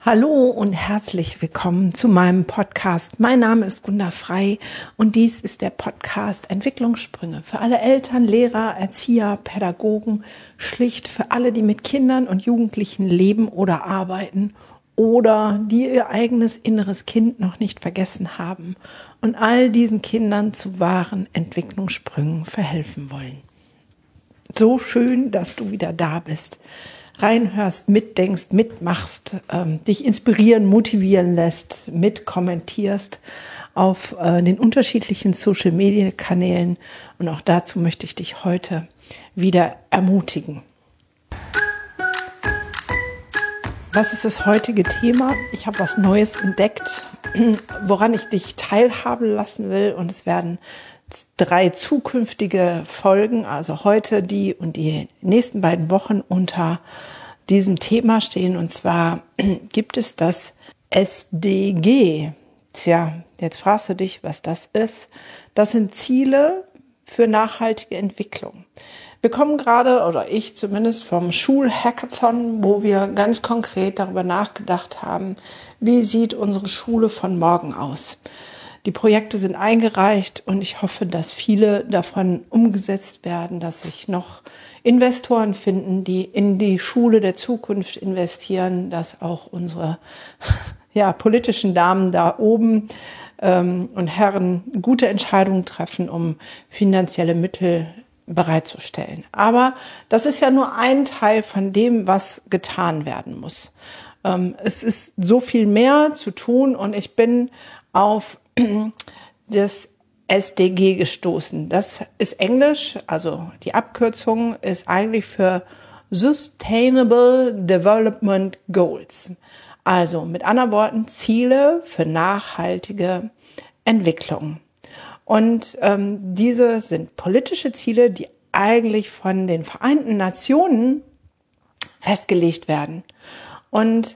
Hallo und herzlich willkommen zu meinem Podcast. Mein Name ist Gunda Frei und dies ist der Podcast Entwicklungssprünge für alle Eltern, Lehrer, Erzieher, Pädagogen, schlicht für alle, die mit Kindern und Jugendlichen leben oder arbeiten oder die ihr eigenes inneres Kind noch nicht vergessen haben und all diesen Kindern zu wahren Entwicklungssprüngen verhelfen wollen. So schön, dass du wieder da bist. Reinhörst, mitdenkst, mitmachst, dich inspirieren, motivieren lässt, mitkommentierst auf den unterschiedlichen Social-Media-Kanälen. Und auch dazu möchte ich dich heute wieder ermutigen. Was ist das heutige Thema? Ich habe was Neues entdeckt, woran ich dich teilhaben lassen will. Und es werden 3 zukünftige Folgen, also heute die und die nächsten beiden Wochen unter diesem Thema stehen. Und zwar gibt es das SDG. Tja, jetzt fragst du dich, was das ist. Das sind Ziele für nachhaltige Entwicklung. Wir kommen gerade, oder ich zumindest, vom Schulhackathon, wo wir ganz konkret darüber nachgedacht haben, wie sieht unsere Schule von morgen aus. Die Projekte sind eingereicht und ich hoffe, dass viele davon umgesetzt werden, dass sich noch Investoren finden, die in die Schule der Zukunft investieren, dass auch unsere politischen Damen da oben und Herren gute Entscheidungen treffen, um finanzielle Mittel bereitzustellen. Aber das ist ja nur ein Teil von dem, was getan werden muss. Es ist so viel mehr zu tun und ich bin auf das SDG gestoßen. Das ist Englisch, also die Abkürzung ist eigentlich für Sustainable Development Goals. Also mit anderen Worten Ziele für nachhaltige Entwicklung. Und diese sind politische Ziele, die eigentlich von den Vereinten Nationen festgelegt werden. Und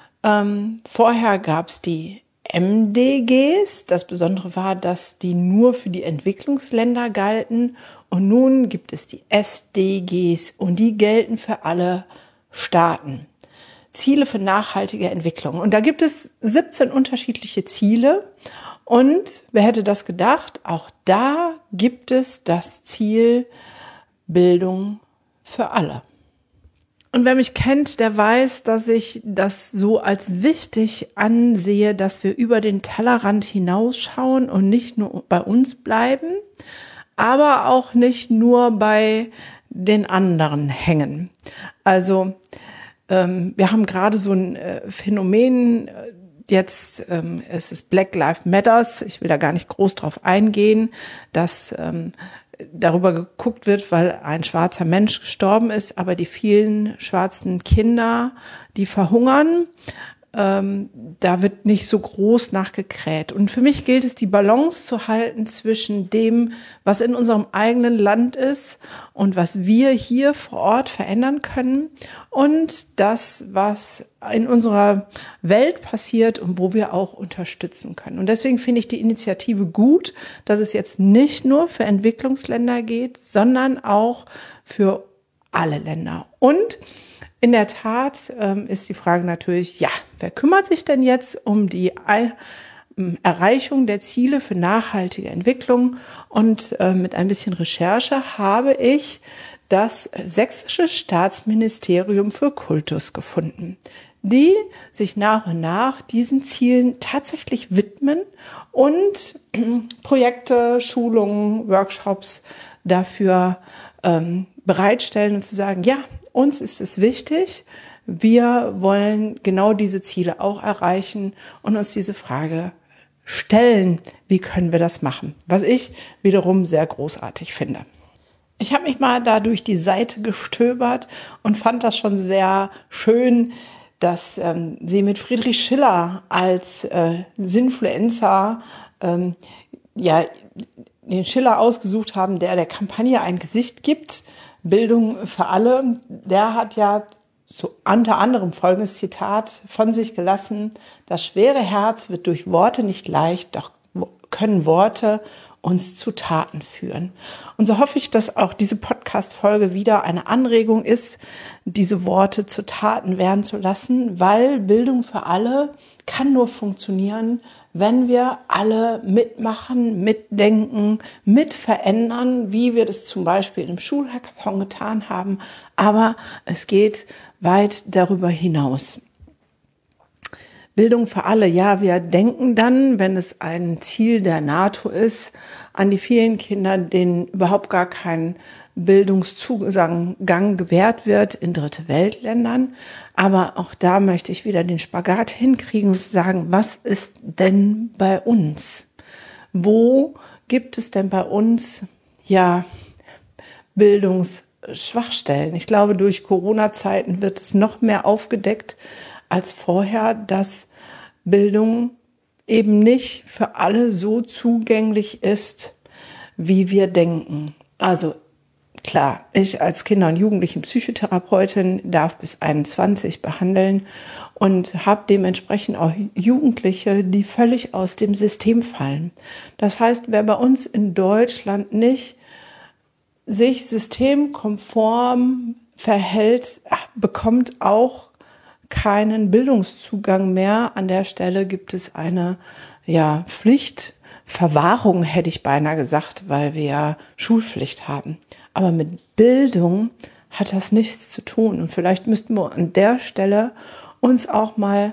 vorher gab es die MDGs. Das Besondere war, dass die nur für die Entwicklungsländer galten. Und nun gibt es die SDGs und die gelten für alle Staaten. Ziele für nachhaltige Entwicklung. Und da gibt es 17 unterschiedliche Ziele. Und wer hätte das gedacht? Auch da gibt es das Ziel Bildung für alle. Und wer mich kennt, der weiß, dass ich das so als wichtig ansehe, dass wir über den Tellerrand hinausschauen und nicht nur bei uns bleiben, aber auch nicht nur bei den anderen hängen. Also wir haben gerade so ein Phänomen, jetzt es ist Black Lives Matters, ich will da gar nicht groß drauf eingehen, dass darüber geguckt wird, weil ein schwarzer Mensch gestorben ist, aber die vielen schwarzen Kinder, die verhungern, da wird nicht so groß nachgekräht. Und für mich gilt es, die Balance zu halten zwischen dem, was in unserem eigenen Land ist und was wir hier vor Ort verändern können und das, was in unserer Welt passiert und wo wir auch unterstützen können. Und deswegen finde ich die Initiative gut, dass es jetzt nicht nur für Entwicklungsländer geht, sondern auch für alle Länder. Und in der Tat ist die Frage natürlich, wer kümmert sich denn jetzt um die Erreichung der Ziele für nachhaltige Entwicklung? Und mit ein bisschen Recherche habe ich das Sächsische Staatsministerium für Kultus gefunden, die sich nach und nach diesen Zielen tatsächlich widmen und Projekte, Schulungen, Workshops dafür bereitstellen und zu sagen, uns ist es wichtig, wir wollen genau diese Ziele auch erreichen und uns diese Frage stellen, wie können wir das machen? Was ich wiederum sehr großartig finde. Ich habe mich mal da durch die Seite gestöbert und fand das schon sehr schön, dass sie mit Friedrich Schiller als Sinfluencer den Schiller ausgesucht haben, der Kampagne ein Gesicht gibt. Bildung für alle, der hat ja unter anderem folgendes Zitat von sich gelassen: Das schwere Herz wird durch Worte nicht leicht, doch können Worte uns zu Taten führen. Und so hoffe ich, dass auch diese Podcast-Folge wieder eine Anregung ist, diese Worte zu Taten werden zu lassen, weil Bildung für alle kann nur funktionieren, wenn wir alle mitmachen, mitdenken, mitverändern, wie wir das zum Beispiel im Schulhackathon getan haben. Aber es geht weit darüber hinaus. Bildung für alle, ja, wir denken dann, wenn es ein Ziel der NATO ist, an die vielen Kinder, denen überhaupt gar kein Bildungszugang gewährt wird in Dritte Weltländern. Aber auch da möchte ich wieder den Spagat hinkriegen und sagen, was ist denn bei uns? Wo gibt es denn bei uns, ja, Bildungsschwachstellen? Ich glaube, durch Corona-Zeiten wird es noch mehr aufgedeckt als vorher, dass Bildung eben nicht für alle so zugänglich ist, wie wir denken. Also klar, ich als Kinder- und Jugendlichen-Psychotherapeutin darf bis 21 behandeln und habe dementsprechend auch Jugendliche, die völlig aus dem System fallen. Das heißt, wer bei uns in Deutschland nicht sich systemkonform verhält, bekommt auch keinen Bildungszugang mehr. An der Stelle gibt es eine Pflichtverwahrung, hätte ich beinahe gesagt, weil wir ja Schulpflicht haben. Aber mit Bildung hat das nichts zu tun. Und vielleicht müssten wir an der Stelle uns auch mal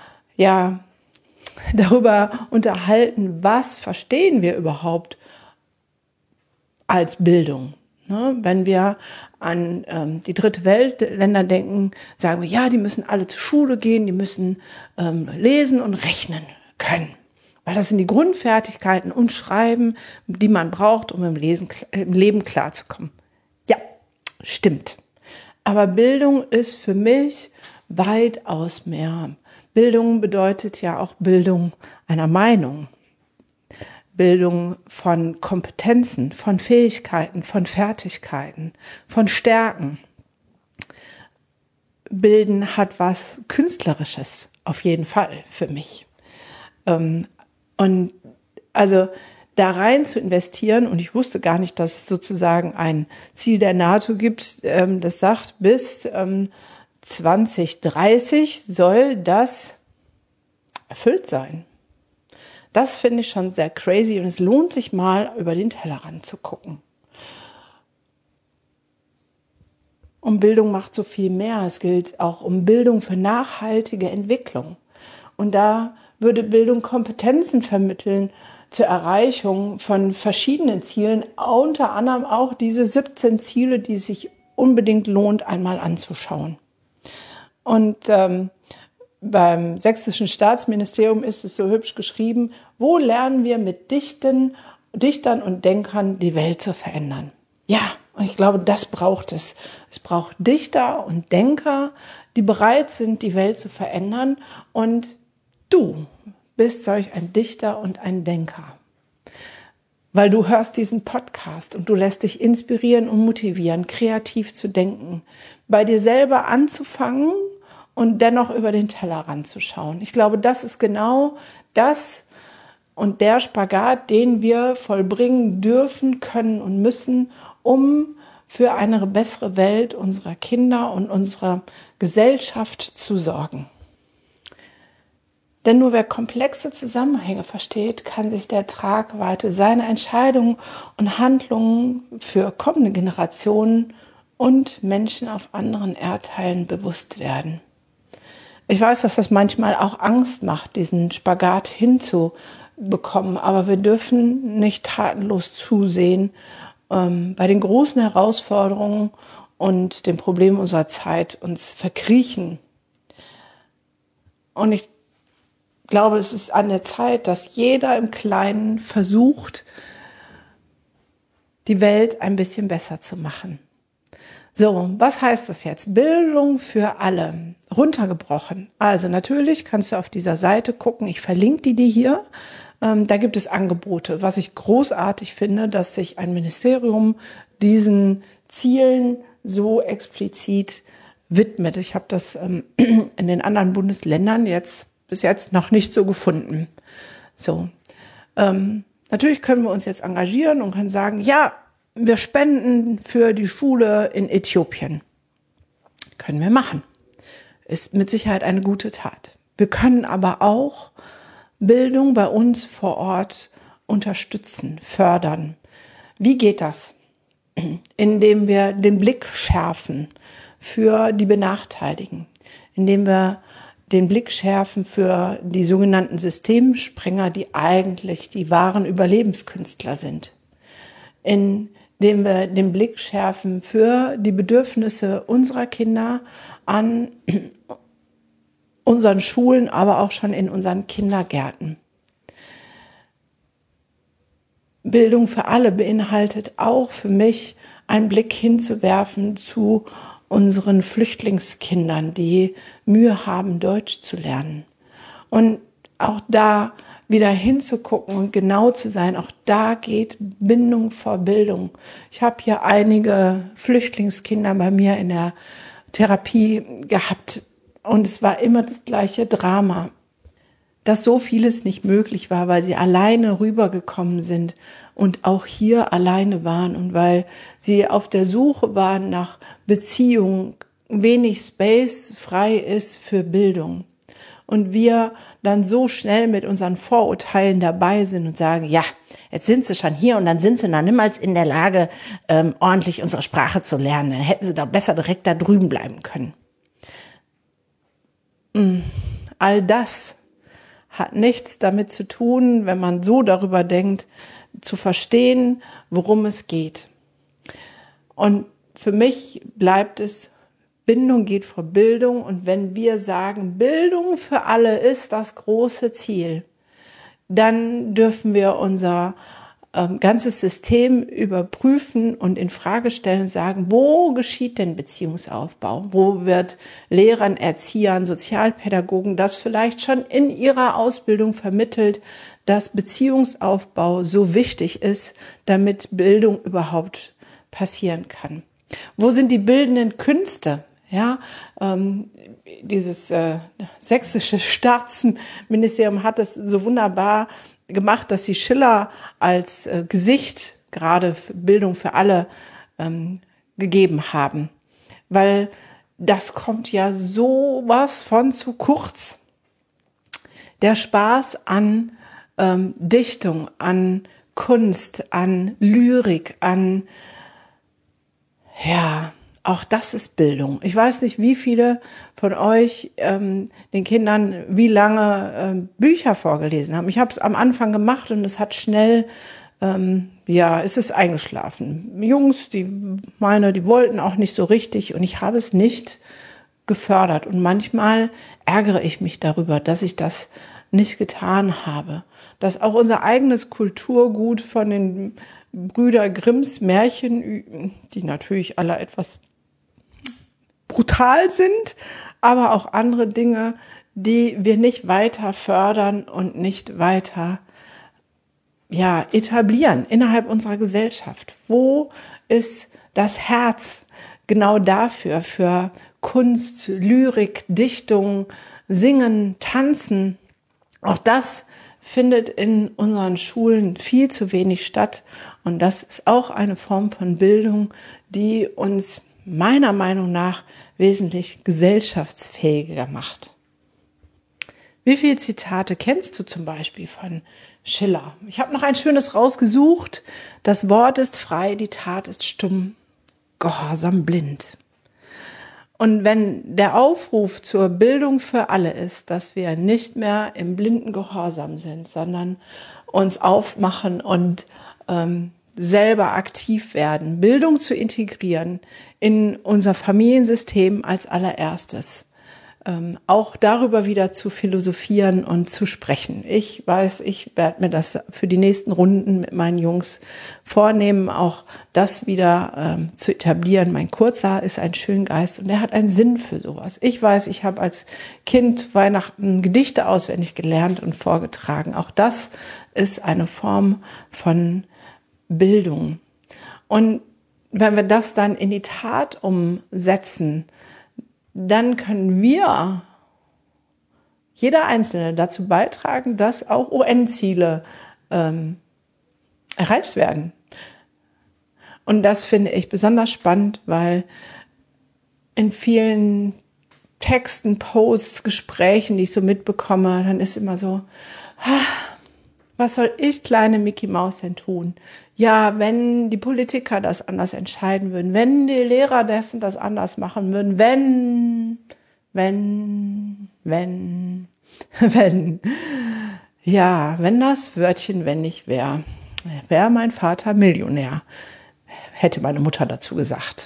darüber unterhalten, was verstehen wir überhaupt als Bildung. Wenn wir an die Dritte Weltländer denken, sagen wir, ja, die müssen alle zur Schule gehen, die müssen lesen und rechnen können. Weil das sind die Grundfertigkeiten und Schreiben, die man braucht, um im Leben klarzukommen. Ja, stimmt. Aber Bildung ist für mich weitaus mehr. Bildung bedeutet ja auch Bildung einer Meinung. Bildung von Kompetenzen, von Fähigkeiten, von Fertigkeiten, von Stärken. Bilden hat was Künstlerisches, auf jeden Fall für mich. Und also da rein zu investieren, und ich wusste gar nicht, dass es sozusagen ein Ziel der NATO gibt, das sagt, bis 2030 soll das erfüllt sein. Das finde ich schon sehr crazy und es lohnt sich mal, über den Tellerrand zu gucken. Und Bildung macht so viel mehr. Es gilt auch um Bildung für nachhaltige Entwicklung. Und da würde Bildung Kompetenzen vermitteln zur Erreichung von verschiedenen Zielen, unter anderem auch diese 17 Ziele, die sich unbedingt lohnt, einmal anzuschauen. Und beim Sächsischen Staatsministerium ist es so hübsch geschrieben, wo lernen wir mit Dichtern und Denkern die Welt zu verändern. Ja, und ich glaube, das braucht es. Es braucht Dichter und Denker, die bereit sind, die Welt zu verändern. Und du bist solch ein Dichter und ein Denker. Weil du hörst diesen Podcast und du lässt dich inspirieren und motivieren, kreativ zu denken, bei dir selber anzufangen und dennoch über den Tellerrand zu schauen. Ich glaube, das ist genau das und der Spagat, den wir vollbringen dürfen, können und müssen, um für eine bessere Welt unserer Kinder und unserer Gesellschaft zu sorgen. Denn nur wer komplexe Zusammenhänge versteht, kann sich der Tragweite seiner Entscheidungen und Handlungen für kommende Generationen und Menschen auf anderen Erdteilen bewusst werden. Ich weiß, dass das manchmal auch Angst macht, diesen Spagat hinzubekommen, aber wir dürfen nicht tatenlos zusehen bei den großen Herausforderungen und den Problemen unserer Zeit uns verkriechen. Und ich glaube, es ist an der Zeit, dass jeder im Kleinen versucht, die Welt ein bisschen besser zu machen. So, was heißt das jetzt? Bildung für alle, runtergebrochen. Also natürlich kannst du auf dieser Seite gucken, ich verlinke die dir hier. Da gibt es Angebote, was ich großartig finde, dass sich ein Ministerium diesen Zielen so explizit widmet. Ich habe das in den anderen Bundesländern bis jetzt noch nicht so gefunden. So. Natürlich können wir uns jetzt engagieren und können sagen, ja, wir spenden für die Schule in Äthiopien. Können wir machen. Ist mit Sicherheit eine gute Tat. Wir können aber auch Bildung bei uns vor Ort unterstützen, fördern. Wie geht das? Indem wir den Blick schärfen für die Benachteiligten, indem wir den Blick schärfen für die sogenannten Systemsprenger, die eigentlich die wahren Überlebenskünstler sind, indem wir den Blick schärfen für die Bedürfnisse unserer Kinder an unseren Schulen, aber auch schon in unseren Kindergärten. Bildung für alle beinhaltet auch für mich, einen Blick hinzuwerfen zu unseren Flüchtlingskindern, die Mühe haben, Deutsch zu lernen. Und auch da wieder hinzugucken und genau zu sein, auch da geht Bindung vor Bildung. Ich habe hier einige Flüchtlingskinder bei mir in der Therapie gehabt und es war immer das gleiche Drama, dass so vieles nicht möglich war, weil sie alleine rübergekommen sind und auch hier alleine waren und weil sie auf der Suche waren nach Beziehung, wenig Space frei ist für Bildung. Und wir dann so schnell mit unseren Vorurteilen dabei sind und sagen, ja, jetzt sind sie schon hier und dann sind sie noch niemals in der Lage, ordentlich unsere Sprache zu lernen. Dann hätten sie doch besser direkt da drüben bleiben können. All das hat nichts damit zu tun, wenn man so darüber denkt, zu verstehen, worum es geht. Und für mich bleibt es, Bindung geht vor Bildung. Und wenn wir sagen, Bildung für alle ist das große Ziel, dann dürfen wir unser ganzes System überprüfen und in Frage stellen und sagen, wo geschieht denn Beziehungsaufbau? Wo wird Lehrern, Erziehern, Sozialpädagogen das vielleicht schon in ihrer Ausbildung vermittelt, dass Beziehungsaufbau so wichtig ist, damit Bildung überhaupt passieren kann? Wo sind die bildenden Künste? Ja, dieses sächsische Staatsministerium hat es so wunderbar gemacht, dass sie Schiller als Gesicht gerade für Bildung für alle gegeben haben. Weil das kommt ja sowas von zu kurz. Der Spaß an Dichtung, an Kunst, an Lyrik, an, ja, auch das ist Bildung. Ich weiß nicht, wie viele von euch den Kindern wie lange Bücher vorgelesen haben. Ich habe es am Anfang gemacht und es hat schnell, es ist eingeschlafen. Jungs, die wollten auch nicht so richtig und ich habe es nicht gefördert. Und manchmal ärgere ich mich darüber, dass ich das nicht getan habe. Dass auch unser eigenes Kulturgut von den Brüder Grimms Märchen, die natürlich alle etwas brutal sind, aber auch andere Dinge, die wir nicht weiter fördern und nicht weiter etablieren innerhalb unserer Gesellschaft. Wo ist das Herz genau dafür, für Kunst, Lyrik, Dichtung, Singen, Tanzen? Auch das findet in unseren Schulen viel zu wenig statt. Und das ist auch eine Form von Bildung, die uns meiner Meinung nach wesentlich gesellschaftsfähiger macht. Wie viele Zitate kennst du zum Beispiel von Schiller? Ich habe noch ein schönes rausgesucht. Das Wort ist frei, die Tat ist stumm, Gehorsam blind. Und wenn der Aufruf zur Bildung für alle ist, dass wir nicht mehr im blinden Gehorsam sind, sondern uns aufmachen und selber aktiv werden, Bildung zu integrieren in unser Familiensystem als allererstes. Auch darüber wieder zu philosophieren und zu sprechen. Ich weiß, ich werde mir das für die nächsten Runden mit meinen Jungs vornehmen, auch das wieder zu etablieren. Mein Kurzer ist ein Schöngeist und er hat einen Sinn für sowas. Ich weiß, ich habe als Kind Weihnachten Gedichte auswendig gelernt und vorgetragen. Auch das ist eine Form von Bildung. Und wenn wir das dann in die Tat umsetzen, dann können wir, jeder Einzelne, dazu beitragen, dass auch UN-Ziele erreicht werden. Und das finde ich besonders spannend, weil in vielen Texten, Posts, Gesprächen, die ich so mitbekomme, dann ist immer so, was soll ich, kleine Mickey Maus, denn tun? Ja, wenn die Politiker das anders entscheiden würden, wenn die Lehrer das und das anders machen würden, wenn. Ja, wenn das Wörtchen wenn nicht wäre, wäre mein Vater Millionär, hätte meine Mutter dazu gesagt.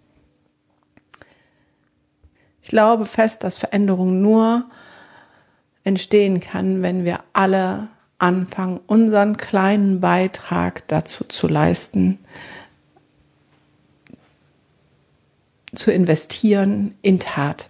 Ich glaube fest, dass Veränderung nur entstehen kann, wenn wir alle anfangen, unseren kleinen Beitrag dazu zu leisten, zu investieren in Tat.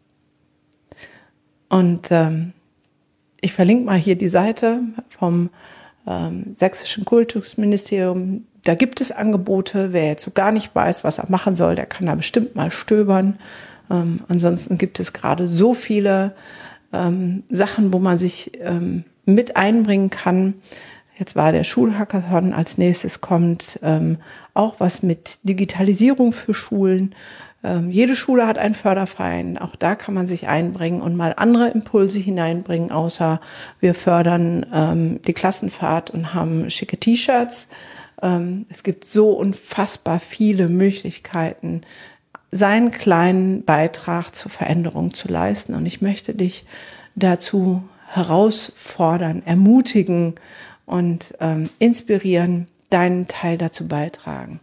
Und ich verlinke mal hier die Seite vom Sächsischen Kultusministerium. Da gibt es Angebote. Wer jetzt so gar nicht weiß, was er machen soll, der kann da bestimmt mal stöbern. Ansonsten gibt es gerade so viele Sachen, wo man sich mit einbringen kann. Jetzt war der Schulhackathon, als nächstes kommt auch was mit Digitalisierung für Schulen. Jede Schule hat einen Förderverein, auch da kann man sich einbringen und mal andere Impulse hineinbringen, außer wir fördern die Klassenfahrt und haben schicke T-Shirts. Es gibt so unfassbar viele Möglichkeiten, seinen kleinen Beitrag zur Veränderung zu leisten. Und ich möchte dich dazu herausfordern, ermutigen und inspirieren, deinen Teil dazu beitragen.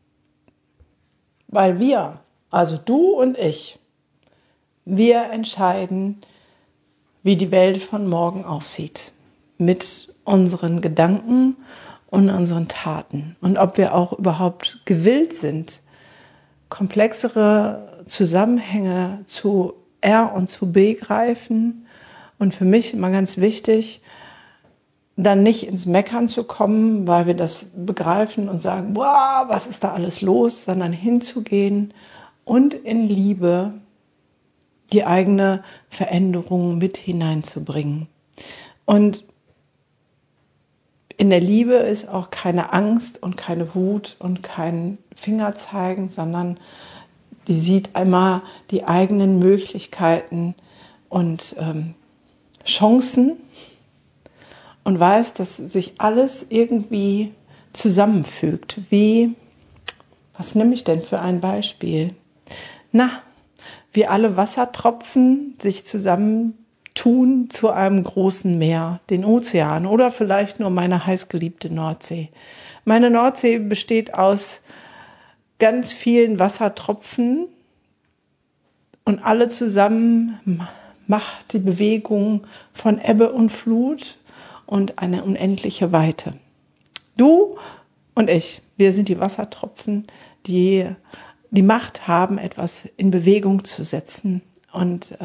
Weil wir, also du und ich, wir entscheiden, wie die Welt von morgen aussieht. Mit unseren Gedanken und unseren Taten. Und ob wir auch überhaupt gewillt sind, komplexere Zusammenhänge zu R und zu B greifen. Und für mich immer ganz wichtig, dann nicht ins Meckern zu kommen, weil wir das begreifen und sagen, boah, was ist da alles los, sondern hinzugehen und in Liebe die eigene Veränderung mit hineinzubringen. Und in der Liebe ist auch keine Angst und keine Wut und kein Fingerzeigen, sondern die sieht einmal die eigenen Möglichkeiten und Chancen und weiß, dass sich alles irgendwie zusammenfügt. Was nehme ich denn für ein Beispiel? Wie alle Wassertropfen sich zusammentun zu einem großen Meer, den Ozean oder vielleicht nur meine heißgeliebte Nordsee. Meine Nordsee besteht aus ganz vielen Wassertropfen und alle zusammen macht die Bewegung von Ebbe und Flut und eine unendliche Weite. Du und ich, wir sind die Wassertropfen, die die Macht haben, etwas in Bewegung zu setzen. Und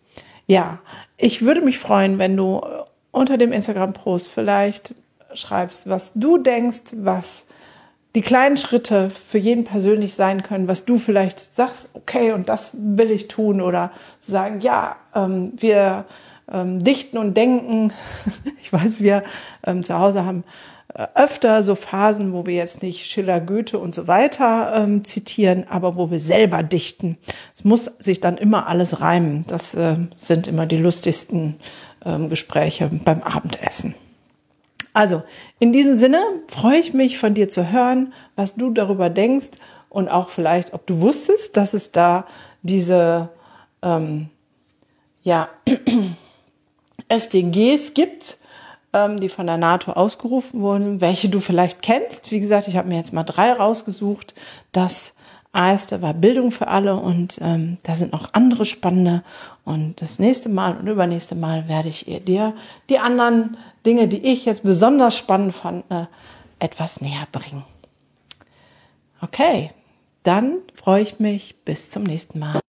ich würde mich freuen, wenn du unter dem Instagram-Post vielleicht schreibst, was du denkst, was die kleinen Schritte für jeden persönlich sein können, was du vielleicht sagst, okay, und das will ich tun, oder sagen, ja, wir dichten und denken. Ich weiß, wir zu Hause haben öfter so Phasen, wo wir jetzt nicht Schiller, Goethe und so weiter zitieren, aber wo wir selber dichten. Es muss sich dann immer alles reimen. Das sind immer die lustigsten Gespräche beim Abendessen. Also, in diesem Sinne freue ich mich, von dir zu hören, was du darüber denkst und auch vielleicht, ob du wusstest, dass es da diese SDGs gibt, die von der NATO ausgerufen wurden, welche du vielleicht kennst. Wie gesagt, ich habe mir jetzt mal 3 rausgesucht. Das erste war Bildung für alle und da sind noch andere spannende. Und das nächste Mal und übernächste Mal werde ich dir die anderen Dinge, die ich jetzt besonders spannend fand, etwas näher bringen. Okay, dann freue ich mich. Bis zum nächsten Mal.